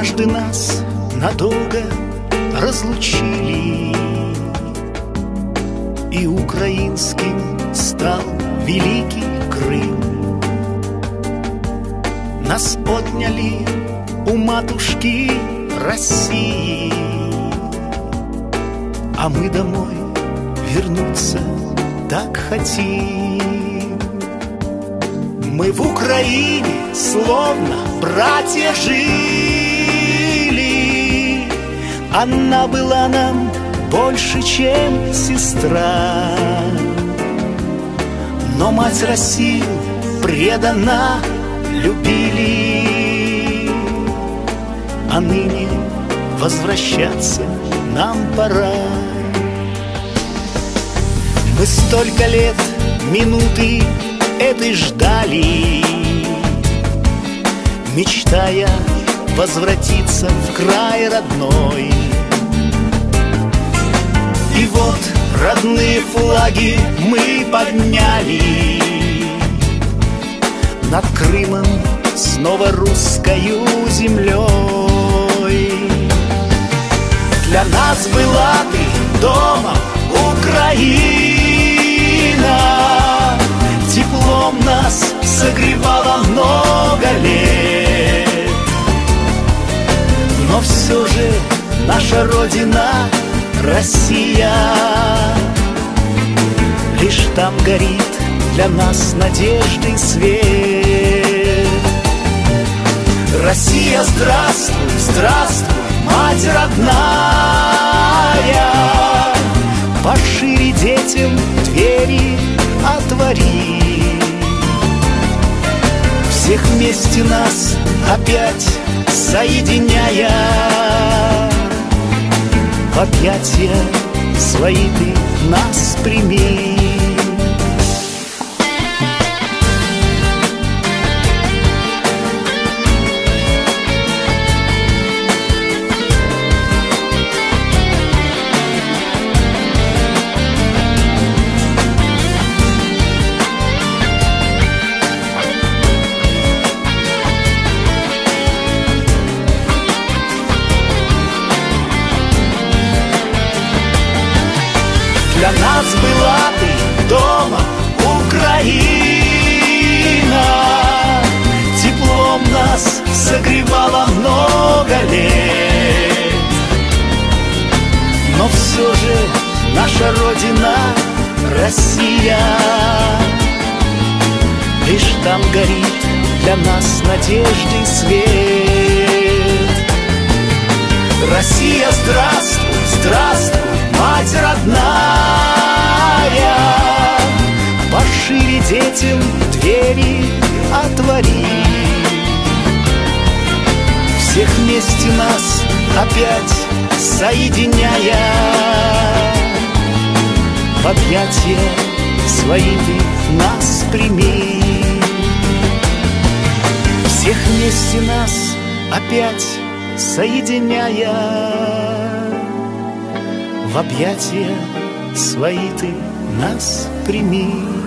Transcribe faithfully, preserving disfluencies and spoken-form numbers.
однажды нас надолго разлучили, и украинским стал великий Крым. Нас отняли у матушки России, а мы домой вернуться так хотим. Мы в Украине словно братья жили, она была нам больше, чем сестра. Но мать Россию преданно любили, а ныне возвращаться нам пора. Мы столько лет минуты этой ждали, мечтая возвратиться в край родной. И вот родные флаги мы подняли, над Крымом снова русскою землей. Для нас была ты домом, Украина, теплом нас согревала много лет. Но все же наша Родина Россия, лишь там горит для нас надежды свет. Россия, здравствуй, здравствуй, мать родная, пошире детям двери отвори. Всех вместе нас опять соединяя, в объятия свои ты нас прими. Для нас была ты домом, Украина, теплом нас согревала много лет. Но все же наша Родина Россия, лишь там горит для нас надежды свет. Россия, здравствуй, здравствуй, мать родная, пошире детям двери отвори. Всех вместе нас опять соединяя, в объятия свои ты нас прими. Всех вместе нас опять соединяя, в объятия свои ты нас прими.